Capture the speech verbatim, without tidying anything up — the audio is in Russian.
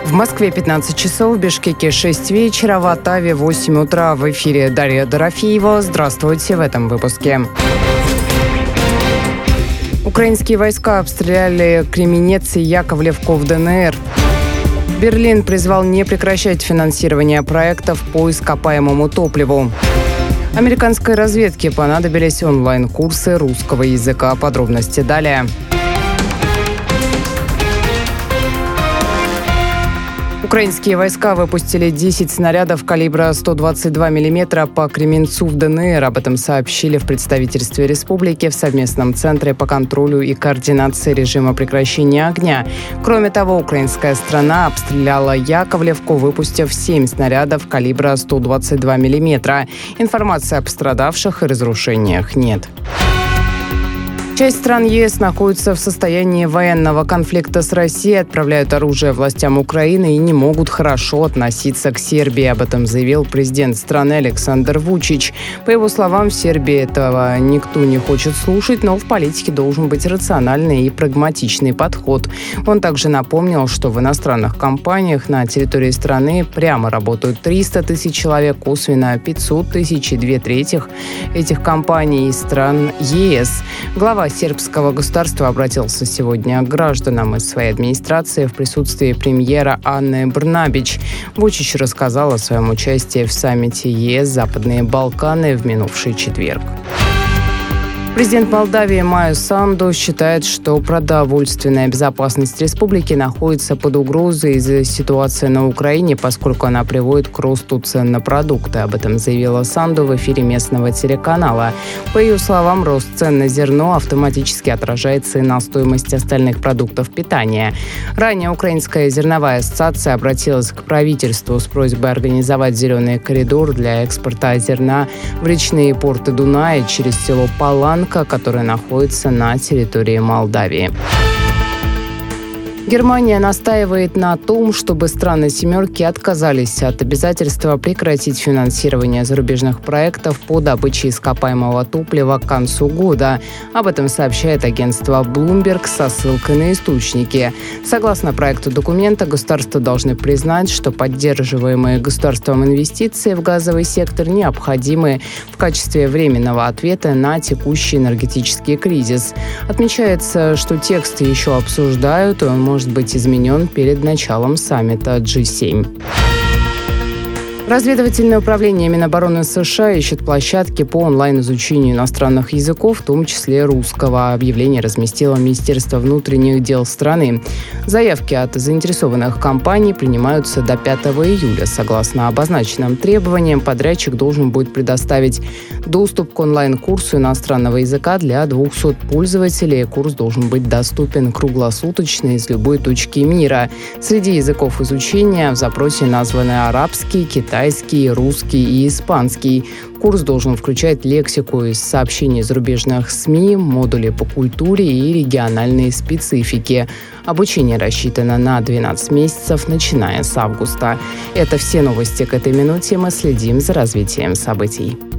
В Москве пятнадцать часов, в Бишкеке шесть вечера, в Оттаве восемь утра. В эфире Дарья Дорофеева. Здравствуйте в этом выпуске. Украинские войска обстреляли Кременец и Яковлевку в ДНР. Берлин призвал не прекращать финансирование проектов по ископаемому топливу. Американской разведке понадобились онлайн-курсы русского языка. Подробности далее. Украинские войска выпустили десять снарядов калибра сто двадцать два миллиметра по Кременцу в ДНР. Об этом сообщили в представительстве республики в совместном центре по контролю и координации режима прекращения огня. Кроме того, украинская сторона обстреляла Яковлевку, выпустив семь снарядов калибра сто двадцать два миллиметра. Информации о пострадавших и разрушениях нет. Часть стран ЕС находится в состоянии военного конфликта с Россией, отправляют оружие властям Украины и не могут хорошо относиться к Сербии. Об этом заявил президент страны Александр Вучич. По его словам, в Сербии этого никто не хочет слушать, но в политике должен быть рациональный и прагматичный подход. Он также напомнил, что в иностранных компаниях на территории страны прямо работают триста тысяч человек, косвенно пятьсот тысяч, и две трети этих компаний из стран ЕС. Глава сербского государства обратился сегодня к гражданам из своей администрации в присутствии премьера Анны Брнабич. Вучич рассказал о своем участии в саммите ЕС «Западные Балканы» в минувший четверг. Президент Молдавии Майя Санду считает, что продовольственная безопасность республики находится под угрозой из-за ситуации на Украине, поскольку она приводит к росту цен на продукты. Об этом заявила Санду в эфире местного телеканала. По ее словам, рост цен на зерно автоматически отражается и на стоимость остальных продуктов питания. Ранее Украинская зерновая ассоциация обратилась к правительству с просьбой организовать зеленый коридор для экспорта зерна в речные порты Дуная через село Палан, которая находится на территории Молдавии. Германия настаивает на том, чтобы страны «семерки» отказались от обязательства прекратить финансирование зарубежных проектов по добыче ископаемого топлива к концу года. Об этом сообщает агентство Bloomberg со ссылкой на источники. Согласно проекту документа, государства должны признать, что поддерживаемые государством инвестиции в газовый сектор необходимы в качестве временного ответа на текущий энергетический кризис. Отмечается, что текст еще обсуждают, и он может может быть изменен перед началом саммита джи семь. Разведывательное управление Минобороны США ищет площадки по онлайн-изучению иностранных языков, в том числе русского. Объявление разместило Министерство внутренних дел страны. Заявки от заинтересованных компаний принимаются до пятого июля. Согласно обозначенным требованиям, подрядчик должен будет предоставить доступ к онлайн-курсу иностранного языка для двухсот пользователей. Курс должен быть доступен круглосуточно из любой точки мира. Среди языков изучения в запросе названы арабский, китайский, китайский, русский и испанский. Курс должен включать лексику из сообщений зарубежных СМИ, модули по культуре и региональные специфики. Обучение рассчитано на двенадцать месяцев, начиная с августа. Это все новости к этой минуте. Мы следим за развитием событий.